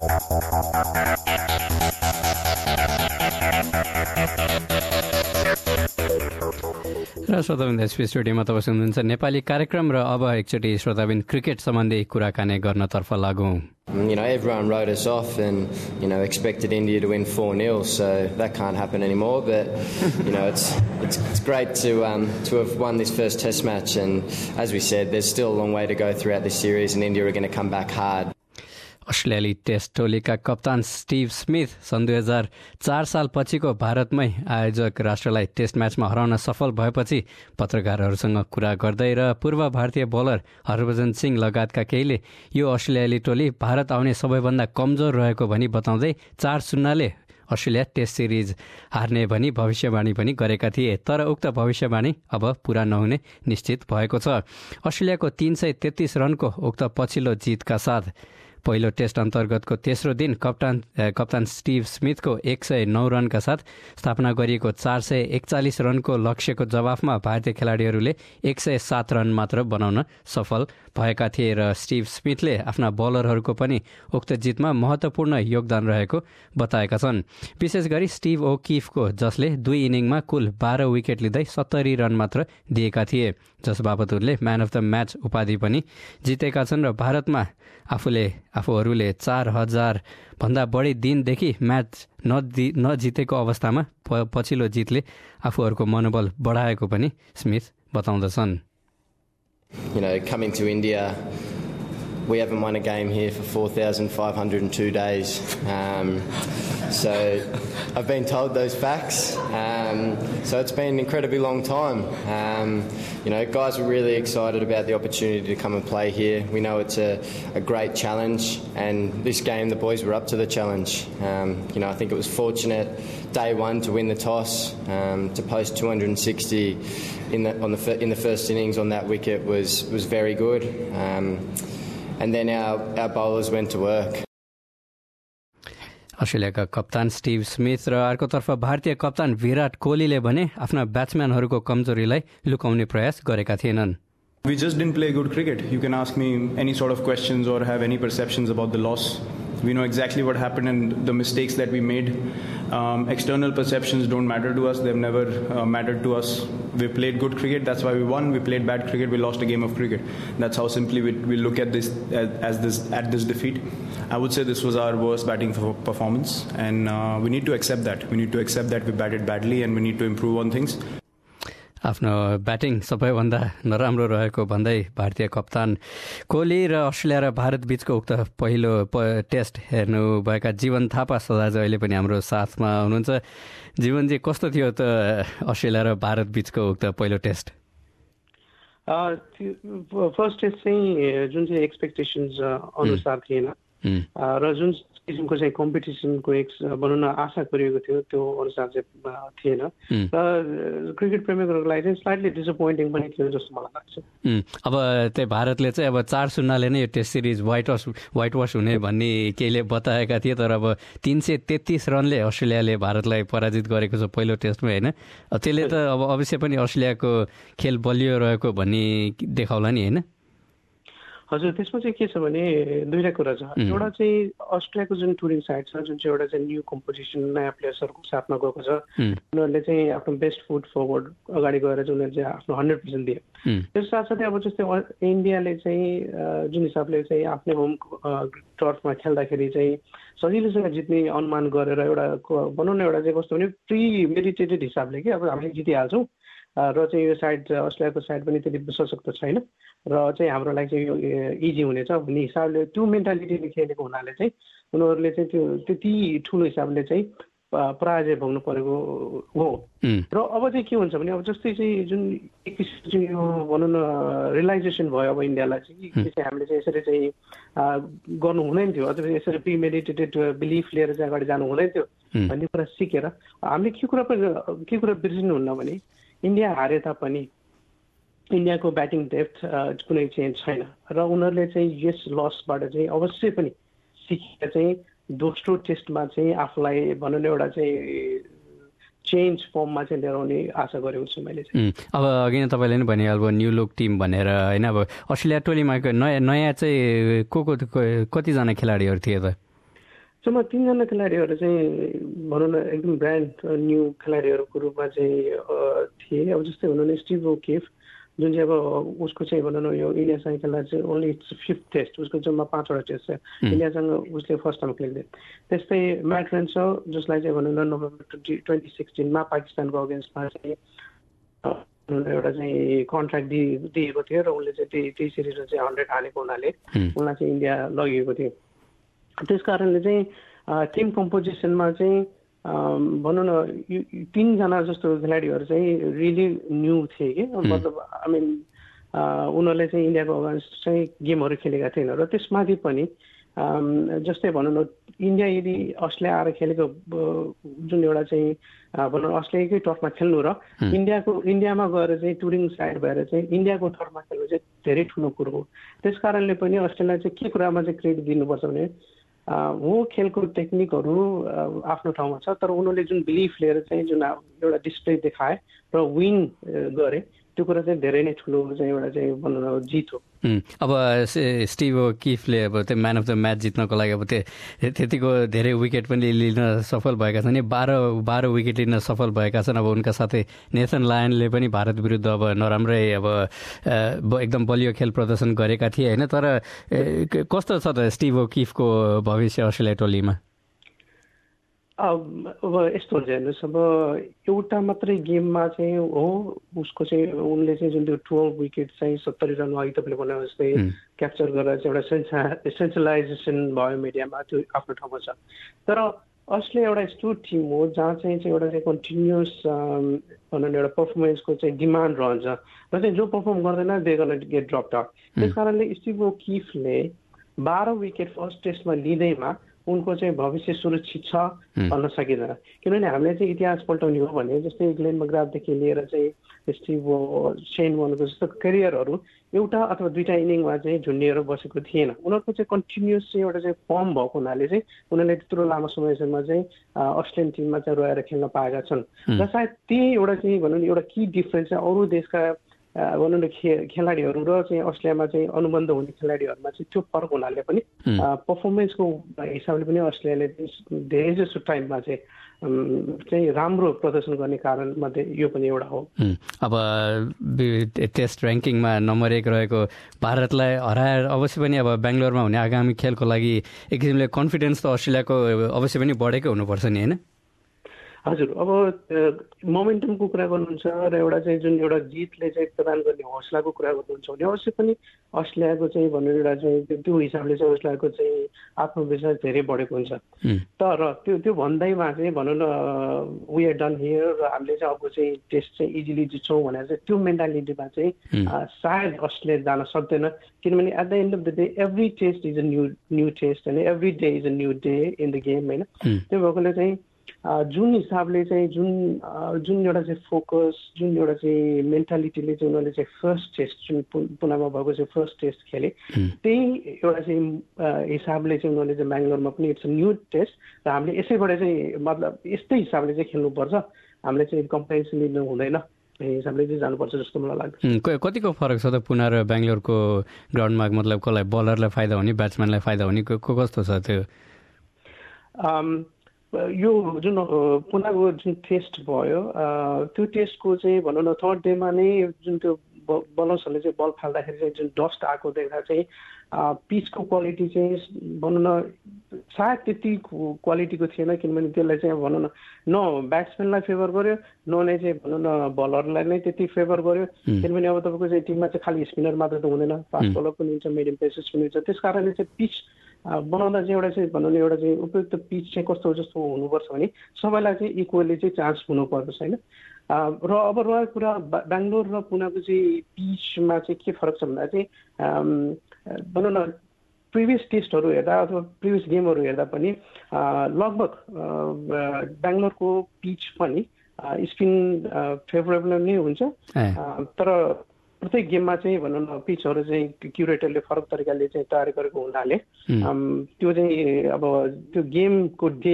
र श्रोताबिन एसपी स्टुडियोमा तपाईँ सुन्नुहुन्छ नेपाली कार्यक्रम र अब एकचोटि श्रोताबिन क्रिकेट सम्बन्धी कुराकानी गर्नतर्फ लागौँ. Everyone wrote us off and, expected India to win 4-0, so that can't happen anymore. But, it's great to have won this first test match. And as we said, there's still a long way to go throughout this series, and India are going to come back hard. अस्ट्रेलियाली test टोलीका कप्तान Steve Smith सन् 2004 साल पछिको भारतमै आयोजक राष्ट्रलाई test म्याचमा हराउन सफल भएपछि पत्रकारहरूसँग कुरा गर्दै र पूर्व भारतीय बलर हरभजन सिंह लगायतका केहीले यो अस्ट्रेलियाली टोली भारत आउने सबैभन्दा कमजोर रहेको भनी बताउँदै 4-0ले अस्ट्रेलिया टेस्ट सिरिज हार्ने भनी भविष्यवाणी पनि गरेका थिए. तर उक्त भविष्यवाणी अब पूरा नहुने निश्चित भएको छ. अस्ट्रेलियाको 333 रनको उक्त पछिल्लो जितका साथ पहिलो टेस्ट अन्तर्गतको तेस्रो दिन कप्तान स्टिभ स्मिथको 109 रनका साथ स्थापना गरिएको 441 रनको लक्ष्यको जवाफमा भारतीय खेलाडीहरूले 107 रन मात्र बनाउन सफल भएका थिए र स्टिभ स्मिथले आफ्ना बलरहरूको पनि उक्त जितमा महत्त्वपूर्ण योगदान रहेको बताएका छन्. विशेष गरी स्टिभ ओकिफको जसले 2 इनिङमा कुल 12 विकेट लिँदै 70 रन मात्र दिएका थिए, जस बापत उनले म्यान अफ द म्याच उपाधि पनि जितेका छन् र भारतमा आफूहरूले 4000 भन्दा बढी दिनदेखि म्याच नजितेको अवस्थामा पछिल्लो जितले आफूहरूको मनोबल बढाएको पनि स्मिथ बताउँदछन्. Coming to India, we haven't won a game here for 4,502 days. So I've been told those facts. So it's been an incredibly long time. Guys were really excited about the opportunity to come and play here. We know it's a great challenge, and this game the boys were up to the challenge. I think it was fortunate day one to win the toss, to post 260 in the first innings on that wicket was very good. And then our bowlers went to work. अस्ट्रेलियाका कप्तान Steve Smith र अर्कोतर्फ भारतीय कप्तान विराट कोहलीले भने आफ्ना ब्याट्सम्यानहरूको कमजोरीलाई लुकाउने प्रयास गरेका थिएनन्. We just didn't play good cricket. You can ask me any sort of questions or have any perceptions about the loss. We know exactly what happened and the mistakes that we made. External perceptions don't matter to us. They've never mattered to us. We played good cricket. That's why we won. We played bad cricket. We lost a game of cricket. That's how simply we look at this at this defeat. I would say this was our worst batting performance, and we need to accept that. We need to accept that we batted badly, and we need to improve on things. आफ्नो batting सबैभन्दा नराम्रो रहेको भन्दै भारतीय कप्तान कोहली र Australia र भारत बीचको उक्त पहिलो टेस्ट हेर्नुभएका जीवन थापा सदाज अहिले पनि हाम्रो साथमा हुनुहुन्छ. जीवनजी, कस्तो थियो त अस्ट्रेलिया र भारत बीचको उक्त पहिलो टेस्ट? फर्स्ट टेस्ट चाहिँ जुन चाहिँ एक्सपेक्टेसन्स अनुसार थिएन र जुन किसिमको चाहिँ कम्पिटिसनको भनौँ न आशा गरिएको थियो त्यो अनुसार चाहिँ थिएन र क्रिकेट प्रेमीहरूको लागि चाहिँ स्लाइटली डिसपोइन्टिङ पनि थियो जस्तो मलाई लाग्छ. अब त्यही भारतले चाहिँ अब 4-0ले नै यो टेस्ट सिरिज वाइट वास हुने भन्ने केहीले बताएका थिए, तर अब 333 रनले अस्ट्रेलियाले भारतलाई पराजित गरेको छ पहिलो टेस्टमा, होइन? त्यसले त अब अवश्य पनि अस्ट्रेलियाको खेल बलियो रहेको भन्ने देखाउला नि, होइन? हजुर, त्यसमा चाहिँ के छ भने दुईवटा कुरा छ. एउटा चाहिँ अस्ट्रेलियाको जुन टुरिङ साइड छ, जुन चाहिँ एउटा चाहिँ न्यू कम्पोजिसन नयाँ प्लेयर्सहरूको साथमा गएको छ, उनीहरूले चाहिँ आफ्नो बेस्ट फुट फरवर्ड अगाडि गएर चाहिँ उनीहरूले चाहिँ आफ्नो 100% दियो. त्यस साथसाथै अब जस्तै इन्डियाले चाहिँ जुन हिसाबले चाहिँ आफ्नै होम टर्फमा खेल्दाखेरि चाहिँ सजिलैसँग जित्ने अनुमान गरेर एउटा भनौँ न एउटा चाहिँ कस्तो भने प्री मेडिटेटेड हिसाबले कि अब हामीले जितिहाल्छौँ र चाहिँ यो साइड अस्ट्रेलियाको साइड पनि त्यति सशक्त छैन र चाहिँ हाम्रो लागि चाहिँ यो इजी हुनेछ भन्ने हिसाबले त्यो मेन्टालिटीले खेलेको हुनाले चाहिँ उनीहरूले चाहिँ त्यो त्यति ठुलो हिसाबले चाहिँ पराजय भोग्नु परेको हो. र अब चाहिँ के हुन्छ भने अब जस्तै चाहिँ जुन एक किसिमको चाहिँ यो भनौँ न रियलाइजेसन भयो अब इन्डियालाई चाहिँ हामीले चाहिँ यसरी चाहिँ गर्नु हुँदैन थियो, अझ यसरी प्रिमेडिटेटेड बिलिफ लिएर चाहिँ अगाडि जानु हुँदैन थियो भन्ने कुरा सिकेर हामीले के कुरा बिर्सिनुहुन्न भने इन्डिया हारे तापनि इन्डियाको ब्याटिङ डेप्थ कुनै चेन्ज छैन र उनीहरूले चाहिँ यस लसबाट चाहिँ अवश्य पनि सिकेर चाहिँ दोस्रो टेस्टमा चाहिँ आफूलाई भनौँ न एउटा चाहिँ चेन्ज फर्ममा चाहिँ लिएर आउने आशा गरेको छु मैले चाहिँ. अब अघि नै तपाईँले नै भनिहाल्नुभयो न्यू लुक टिम भनेर, होइन? अब अस्ट्रेलिया टोलीमा नयाँ चाहिँ को कतिजना खेलाडीहरू थिए त? म 3 जना खेलाडीहरू चाहिँ भनौँ न एकदम ब्रान्ड न्यू खेलाडीहरूको रूपमा चाहिँ थिए। अब जस्तै भनौँ न स्टिभ ओकिफ जुन चाहिँ अब उसको चाहिँ भनौँ न यो इन्डियासँग खेल्दा चाहिँ ओन्ली इट्स 5th टेस्ट, उसको जम्मा 5वटा टेस्ट छ इन्डियासँग उसले फर्स्ट टाइम खेल्दै। त्यस्तै म्याट रेन्सो जसलाई चाहिँ भनौँ न नोभेम्बर 2016 पाकिस्तानको अगेन्स्टमा चाहिँ एउटा चाहिँ कन्ट्र्याक्ट दिएको थियो र उसले चाहिँ त्यही सिरिजमा चाहिँ 100 हानेको हुनाले उनलाई चाहिँ इन्डिया लगिएको थियो। त्यस कारणले चाहिँ टिम कम्पोजिसनमा चाहिँ भनौँ न 3 जना जस्तो खेलाडीहरू चाहिँ रियली न्यू थिए कि, मतलब आई मिन उनीहरूले चाहिँ इन्डियाको अगेन्स्ट चाहिँ गेमहरू खेलेका थिएन। र त्यसमाथि पनि जस्तै भनौँ न इन्डिया यदि अस्ट्रेलिया आएर खेलेको जुन एउटा चाहिँ भनौँ न अस्ट्रेलियाकै टर्फमा खेल्नु र इन्डियामा गएर चाहिँ टुरिङ साइड भएर चाहिँ इन्डियाको टर्फमा खेल्नु चाहिँ धेरै ठुलो कुरो हो। त्यस कारणले पनि अस्ट्रेलिया चाहिँ के कुरामा चाहिँ क्रेडिट दिनुपर्छ भने हो खेलको टेक्निकहरू आफ्नो ठाउँमा छ, तर उनीहरूले जुन बिलिफ लिएर चाहिँ जुन एउटा डिस्प्ले देखाए र विन गरे त्यो कुरा चाहिँ धेरै नै ठुलो चाहिँ एउटा चाहिँ भनौँ न जित हो। अब स्टिभ ओकिफले अब त्यो म्यान अफ द म्याच जित्नको लागि अब त्यतिको धेरै विकेट पनि लिन सफल भएका छन्। 12 विकेट लिन सफल भएका छन्। अब उनका साथै नेथन लायनले पनि भारत विरुद्ध अब नराम्रै अब एकदम बलियो खेल प्रदर्शन गरेका थिए होइन। तर कस्तो छ त स्टिभ ओकिफको भविष्य अस्ट्रेलिया टोलीमा? अब यस्तो हुन्छ हेर्नुहोस्, अब एउटा मात्रै गेममा चाहिँ हो उसको चाहिँ उनले चाहिँ जुन त्यो 12 विकेट चाहिँ 70 रनमा अघि तपाईँले भने जस्तै क्याप्चर गरेर चाहिँ एउटा सेन्ट्रलाइजेसन भयो मिडियामा, त्यो आफ्नो ठाउँमा छ। तर अस्ट्रेलिया एउटा यस्तो टिम हो जहाँ चाहिँ एउटा चाहिँ कन्टिन्युस भनौँ न एउटा पर्फर्मेन्सको चाहिँ डिमान्ड रहन्छ र चाहिँ जो पर्फर्म गर्दैन they gonna get dropped out. त्यस कारणले स्टिभ ओकिफले 12 विकेट फर्स्ट टेस्टमा लिँदैमा उनको चाहिँ भविष्य सुरक्षित छ भन्न सकिँदैन। किनभने हामीले चाहिँ इतिहास पल्टाउने हो भने जस्तै ग्लेन मग्राथदेखि लिएर चाहिँ स्टिभ शेन वनको जस्तो करियरहरू एउटा अथवा 2टा इनिङमा चाहिँ झुन्डिएर बसेको थिएन। उनीहरूको चाहिँ कन्टिन्युस चाहिँ एउटा चाहिँ फर्म भएको हुनाले चाहिँ उनीहरूले त्यत्रो लामो समयसम्म चाहिँ अस्ट्रेलियन टिममा चाहिँ रहेर खेल्न पाएका छन्। र सायद त्यही एउटा चाहिँ भनौँ न एउटा की डिफ्रेन्स चाहिँ अरू देशका भनौँ न खेलाडीहरू र चाहिँ अस्ट्रेलियामा चाहिँ अनुबन्ध हुने खेलाडीहरूमा चाहिँ त्यो फरक हुनाले पनि पर्फर्मेन्सको हिसाबले पनि अस्ट्रेलियाले धेरै जसो टाइममा चाहिँ राम्रो प्रदर्शन गर्ने कारण मध्ये यो पनि एउटा हो। अब टेस्ट ऱ्याङ्किङमा नम्बर 1 रहेको भारतलाई हराएर अवश्य पनि अब बेङ्गलोरमा हुने आगामी खेलको लागि एक किसिमले कन्फिडेन्स त अस्ट्रेलियाको अवश्य पनि बढेकै हुनुपर्छ नि होइन? हजुर, अब मोमेन्टमको कुरा गर्नुहुन्छ र एउटा चाहिँ जुन एउटा जितले चाहिँ प्रदान गर्ने हौसलाको कुरा गर्नुहुन्छ भने अवश्य पनि अस्ट्रेलियाको चाहिँ भनौँ एउटा चाहिँ त्यो हिसाबले चाहिँ अस्ट्रेलियाको चाहिँ आत्मविश्वास धेरै बढेको हुन्छ। तर त्यो भन्दैमा चाहिँ भनौँ न वी आर डन हियर र हामीले चाहिँ अब चाहिँ टेस्ट चाहिँ इजिली जित्छौँ भनेर चाहिँ त्यो मेन्टालिटीमा चाहिँ सायद अस्ट्रेलिया जान सक्दैन। किनभने at the end of the day every test is a new test होइन, every day is a new day in the game होइन। त्यो भएकोले चाहिँ जुन हिसाबले चाहिँ जुन एउटा चाहिँ फोकस जुन एउटा चाहिँ मेन्टालिटीले चाहिँ उनीहरूले चाहिँ फर्स्ट टेस्ट जुन पुनामा भएको चाहिँ फर्स्ट टेस्ट खेले त्यही एउटा चाहिँ हिसाबले चाहिँ उनीहरूले चाहिँ बेङ्गलोरमा पनि इट्स अ न्यू टेस्ट र हामीले यसैबाट चाहिँ मतलब यस्तै हिसाबले चाहिँ खेल्नुपर्छ, हामीले चाहिँ कम्पेरिजन लिनु हुँदैन हिसाबले चाहिँ जानुपर्छ जस्तो मलाई लाग्छ। कतिको फरक छ त पुना र बेङ्गलोरको ग्राउन्डमा? मतलब कसलाई बलरलाई फाइदा हुने ब्याट्सम्यानलाई फाइदा हुने कस्तो छ त्यो? यो जुन पुनाको जुन टेस्ट भयो त्यो टेस्टको चाहिँ भनौँ न 3rd डेमा नै जुन त्यो बलर्सहरूले चाहिँ बल फाल्दाखेरि चाहिँ जुन डस्ट आएको देख्दा चाहिँ पिचको क्वालिटी चाहिँ भनौँ न सायद त्यति क्वालिटीको थिएन। किनभने त्यसलाई चाहिँ भनौँ न ब्याट्सम्यानलाई फेभर गर्यो नै चाहिँ भनौँ न बलरलाई नै त्यति फेभर गर्यो। किनभने अब तपाईँको चाहिँ टिममा चाहिँ खालि स्पिनर मात्र त हुँदैन, फास्ट बलर पनि हुन्छ, मिडियम पेसर्स पनि हुन्छ। त्यस कारणले चाहिँ पिच बनाउँदा चाहिँ एउटा चाहिँ भनौँ न एउटा चाहिँ उपयुक्त पिच चाहिँ कस्तो जस्तो हुनुपर्छ भने सबैलाई चाहिँ इक्वली चाहिँ चान्स हुनुपर्छ होइन। र अब रहेको कुरा बेङ्गलोर र पुनाको चाहिँ पिचमा चाहिँ के फरक छ भन्दा चाहिँ भनौँ न प्रिभियस टेस्टहरू हेर्दा अथवा प्रिभियस गेमहरू हेर्दा पनि लगभग बेङ्गलोरको पिच पनि स्पिन फेभरेबल नै हुन्छ। तर प्रत्येक गेममा चाहिँ भनौँ न पिचहरू चाहिँ क्युरेटरले फरक तरिकाले चाहिँ तयार गरेको हुनाले त्यो चाहिँ अब त्यो गेमको डे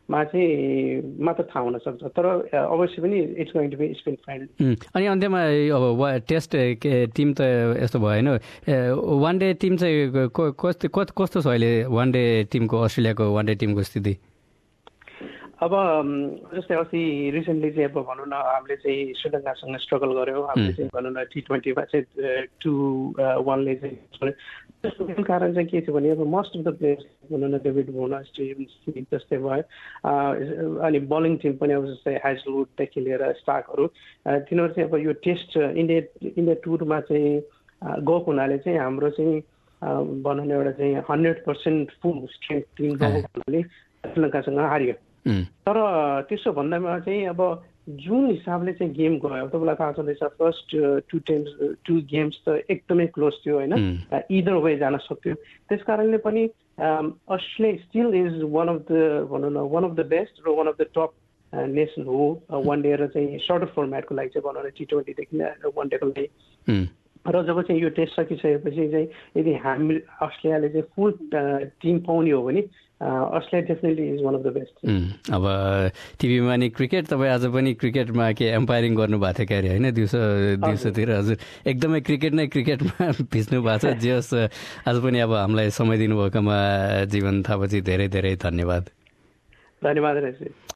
मा चाहिँ मात्र थाहा हुन सक्छ, तर अवश्य पनि it's going to be spin friendly. अनि अन्त्यमा अब टेस्ट टिम त यस्तो भएन, वान डे टिम चाहिँ कस्तो छ अहिले वान डे टिमको, अस्ट्रेलियाको वान डे टिमको स्थिति? अब जस्तै अस्ति रिसेन्टली चाहिँ अब भनौँ न हामीले चाहिँ श्रीलङ्कासँग स्ट्रगल गऱ्यौँ, हामीले चाहिँ भनौँ न T20मा चाहिँ 2-1ले चाहिँ त्यसको मेन कारण चाहिँ के थियो भने अब मोस्ट अफ द प्लेयर्स भनौँ न डेभिड वोर्नर, स्टिभ स्मिथ जस्तै भयो, अनि बलिङ टिम पनि अब जस्तै हेजलवुडदेखि लिएर स्टार्कहरू, तिनीहरू चाहिँ अब यो टेस्ट इन्डिया टुरमा चाहिँ गएको हुनाले चाहिँ हाम्रो चाहिँ भनौँ न एउटा चाहिँ 100% फुल स्ट्रेन्थ टिम गएको हुनाले श्रीलङ्कासँग हारियो। तर त्यसो भन्दामा चाहिँ अब जुन हिसाबले चाहिँ गेम गयो, तपाईँलाई थाहा छँदैछ फर्स्ट टु गेम्स त एकदमै क्लोज थियो होइन, इदर वे जान सक्थ्यो। त्यस कारणले पनि Australia still is one of the भनौँ न वान अफ द बेस्ट र one of the top nation हो वान डे र चाहिँ सर्टर फर्मेटको लागि चाहिँ भनौँ न T20देखि वान डेको लागि। र जब चाहिँ यो टेस्ट सकिसकेपछि चाहिँ यदि हामी अस्ट्रेलियाले चाहिँ फुल टिम पाउने हो भने Australia definitely is one of the best. अब टिभीमा नि क्रिकेट, तपाईँ आज पनि क्रिकेटमा के एम्पायरिङ गर्नुभएको थियो क्यारे होइन, दिउँसोतिर हजुर एकदमै क्रिकेटमा भिज्नु भएको छ। जे होस् आज पनि अब हामीलाई समय दिनुभएकोमा जीवन थापाजी धेरै धेरै धन्यवाद। धन्यवाद।